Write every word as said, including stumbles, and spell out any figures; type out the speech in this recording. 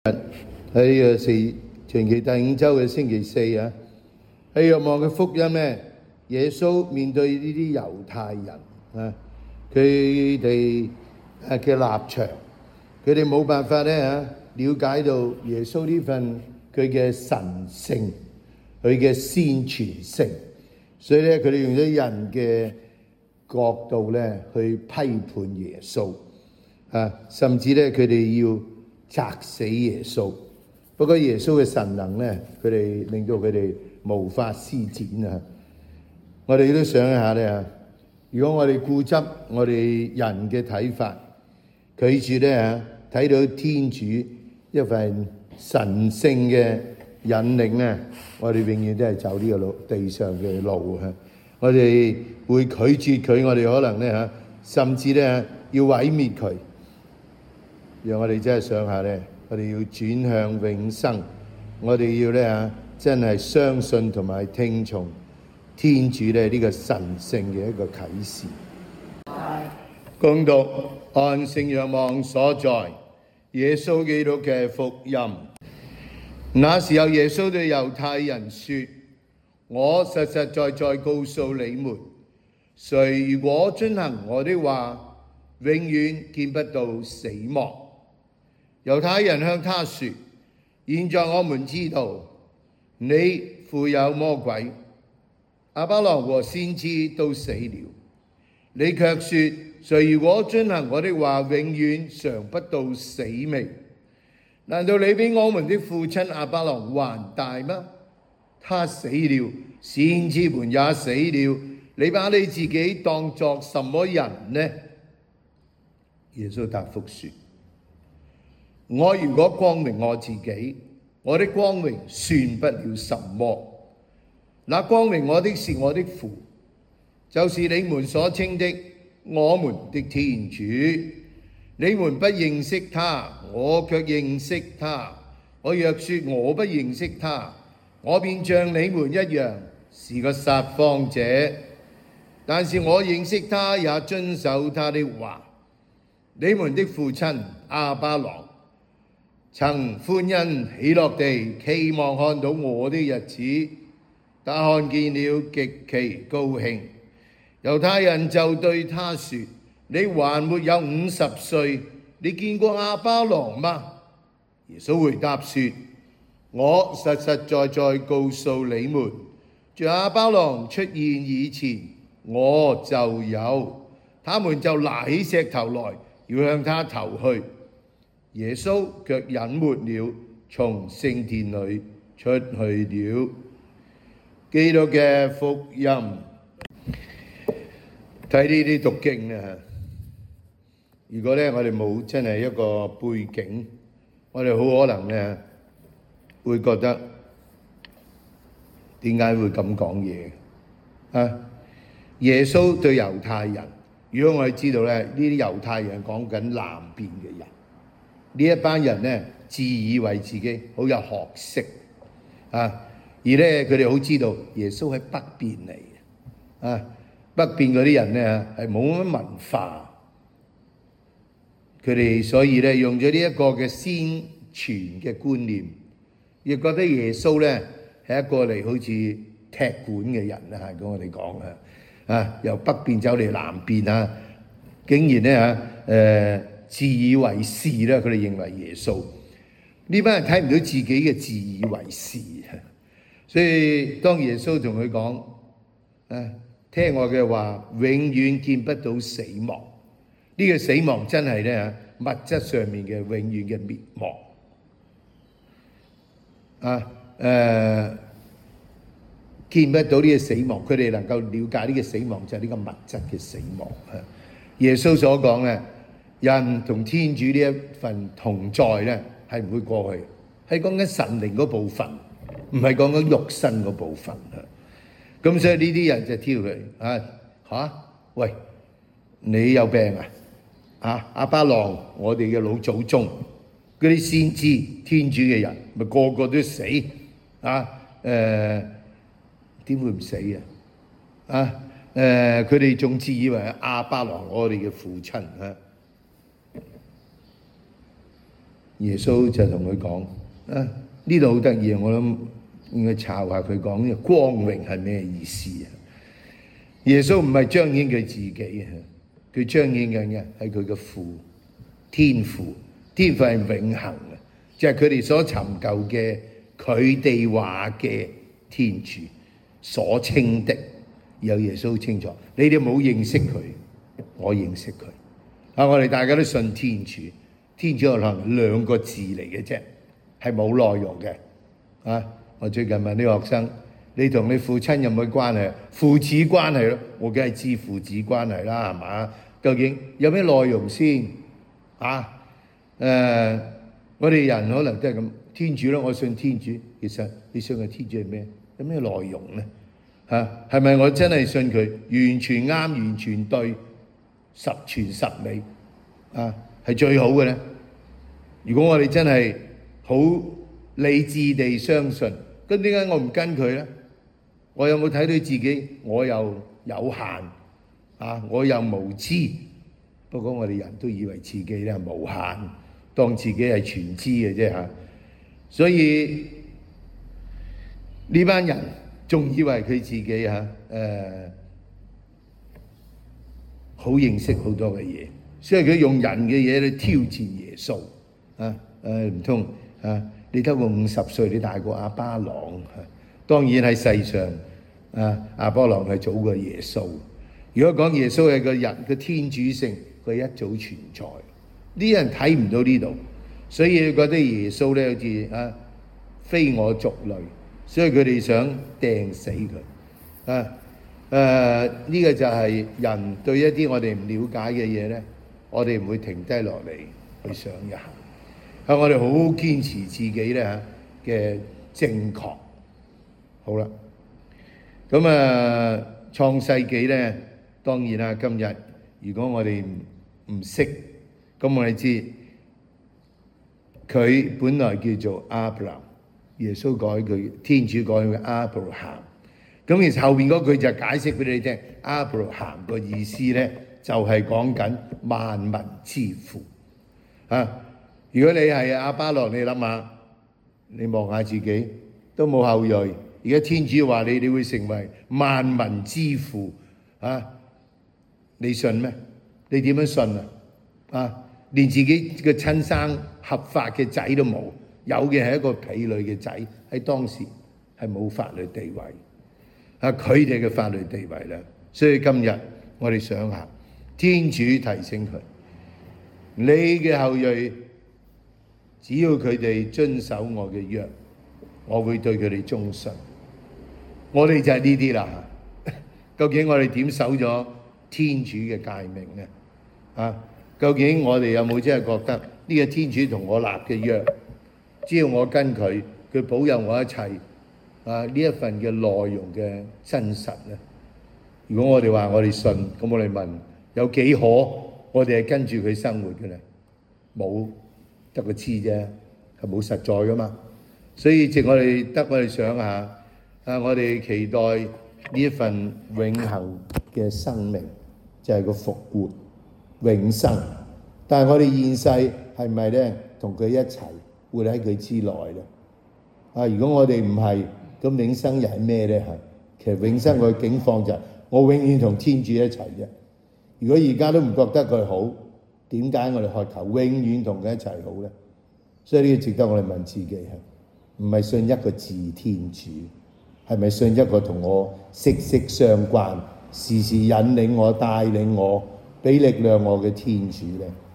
喺呢個四傳奇第五週嘅星期四啊，喺若望嘅福音咧，耶穌面對呢啲猶太人啊，佢哋誒嘅立場，佢哋冇辦法咧嚇了解到耶穌呢份佢嘅神性，佢嘅先傳性，所以咧佢哋用咗人嘅角度咧去批判耶穌啊，甚至咧佢哋要砸死耶穌。不過耶穌嘅神能咧，佢哋令到佢哋無法施展啊！我哋都想一下咧嚇，如果我哋固執我哋人嘅睇法，拒絕咧嚇睇到天主一份神聖嘅引領咧，我哋永遠都係走呢個路地上嘅路嚇。我哋會拒絕佢，我哋可能咧嚇，甚至咧要毀滅佢。讓我哋真係想下咧。我哋要轉向永生，我哋要咧嚇，真係相信同埋聽從天主咧呢個神聖嘅一個啟示。恭讀按聖若望所在耶穌基督嘅福音。那時候耶穌對猶太人說：我實實在在告訴你們，誰如果遵行我的話，永遠見不到死亡。猶太人向他說：現在我們知道你附有魔鬼，亞巴郎和先知都死了，你卻說誰如果遵行我的話，永遠嘗不到死味？難道你比我們的父親亞巴郎還大嗎？他死了，先知們也死了，你把你自己當作什麼人呢？耶穌答覆說：我如果光榮我自己，我的光榮算不了什麼。那光榮我的是我的父，就是你們所稱的我們的天主。你們不認識他，我卻認識他。我若說我不認識他，我便像你們一樣，是個撒謊者。但是我認識他，也遵守他的話。你們的父親亞巴郎曾歡欣喜樂地期望看到我的日子，他看見了極其高興。猶太人就對他說：你還沒有五十歲，你見過亞巴郎嗎？耶穌回答說：我實實在在告訴你們，在亞巴郎出現以前，我就有。他們就拿起石頭來，要向他投去。耶穌卻隱沒了，從聖殿裏出去了。基督嘅福音。睇呢啲讀經啊，如果咧我哋冇真係一個背景，我哋好可能咧會覺得點解會咁講嘢啊？耶穌對猶太人，如果我哋知道咧，呢啲猶太人講緊南邊嘅人。呢一班人咧，自以為自己好有學識啊，而咧佢哋好知道耶穌喺北邊嚟嘅啊，北邊嗰啲人咧係冇乜文化，佢哋所以咧用咗呢一個嘅先傳嘅觀念，亦覺得耶穌咧係一個嚟好似踢館嘅人啊，咁我哋講啊，啊由北邊走嚟南邊啊，竟然咧嚇誒。自以為是啦，佢哋認為耶穌呢班人睇唔到自己嘅自以為是，所以當耶穌同佢講：誒，聽我嘅話，永遠見不到死亡。呢個死亡真係咧物質上面嘅永遠嘅滅亡。啊誒，見不到呢個死亡，佢哋能夠了解呢個死亡就係呢個物質嘅死亡。耶穌所講咧。人同天主呢一份同在咧，係唔會過去，係講緊神靈嗰部分，唔係講緊肉身嗰部分啊。咁所以呢啲人就挑佢啊嚇，喂，你有病啊？啊，亞巴郎，我哋嘅老祖宗，嗰啲先知天主嘅人，咪個個都死啊？誒，點會唔死啊？啊誒，佢哋仲自以為亞巴郎我哋嘅父親啊！ 耶穌就同佢講啊，呢度好得意，我諗應該查下佢講呢個光榮係咩意思啊？耶穌唔係彰顯佢自己啊，佢彰顯緊嘅係佢嘅父，天父，天父係永恆嘅，就係佢哋所尋求嘅，佢哋話嘅天主所稱的。有耶穌清楚，你哋冇認識佢，我認識佢。啊，我哋大家都信天主，天主可能兩個字嚟嘅啫，係冇內容嘅。啊，我最近問啲學生，你同你父親有冇關係？父子關係咯，我梗係知父子關係啦，係嘛？究竟有咩內容先？啊，誒、呃，我哋人可能都係咁，天主咯，我信天主。其實你信嘅天主係咩？有咩內容咧？嚇、啊，係咪我真係信佢完全啱、完全對、十全十美啊？係最好嘅咧？如果我哋真係好理智地相信，咁點解我唔跟佢咧？我有冇睇到自己？我又有限啊！我又無知。不過我哋人都以為自己咧係無限，當自己係全知嘅啫嚇。所以呢班人仲以為佢自己嚇誒好認識好多嘅嘢，所以佢用人嘅嘢嚟挑戰耶穌啊！誒唔通啊？你得個五十歲，你大過亞巴郎嚇。當然喺世上啊，亞巴郎係早過耶穌。如果講耶穌係個人嘅天主性，佢一早存在。啲人睇唔到呢度，所以覺得耶穌咧好似啊非我族類，所以佢哋想掟死佢啊！誒呢個就係人對一啲我哋唔了解嘅嘢咧，我哋唔會停低落嚟去想一下。啊，我哋好堅持自己咧嚇嘅正確。好啦，咁啊創世紀咧，當然啦，今日如果我哋唔唔識，咁我哋知佢本來叫做亞伯蘭，耶穌改佢，天主改佢亞伯罕。咁其實後邊嗰句就解釋俾你聽，亞伯罕個意思咧就係講緊萬民之父啊！如果你係亞巴郎，你諗下，你望下自己都冇後裔，而家天主話你，你會成為萬民之父啊！你信咩？你點樣信啊？啊！連自己嘅親生合法嘅仔都冇，有嘅係一個婢女嘅仔，喺當時係冇法律地位。啊！佢哋嘅法律地位啦，所以今日我哋想下，天主提醒佢：你嘅後裔，只要佢哋遵守我嘅約，我會對佢哋忠信。我哋就係呢啲啦。究竟我哋點守咗天主嘅誡命呢？啊！究竟我哋有冇真係覺得呢個天主同我立嘅約，只要我跟佢，佢保佑我一切啊！呢一份嘅內容嘅真實咧，如果我哋話我哋信，咁我哋問有幾可我哋係跟住佢生活嘅咧？冇，得個知啫，係冇實在噶嘛。所以直我哋得我哋想下啊，我哋期待呢一份永恆嘅生命，就係個復活永生。但係我哋現世係咪咧同佢一齊活喺佢之內咧？啊，如果我哋唔係，咁永生又係咩咧？係其實永生個境況就係我永遠同天主一齊啫。如果而家都唔覺得佢好，點解我哋渴求永遠同佢一齊好咧？所以呢個值得我哋問自己係唔係信一個字天主，係咪信一個同我息息相關、時時引領我、帶領我、俾力量我嘅天主咧？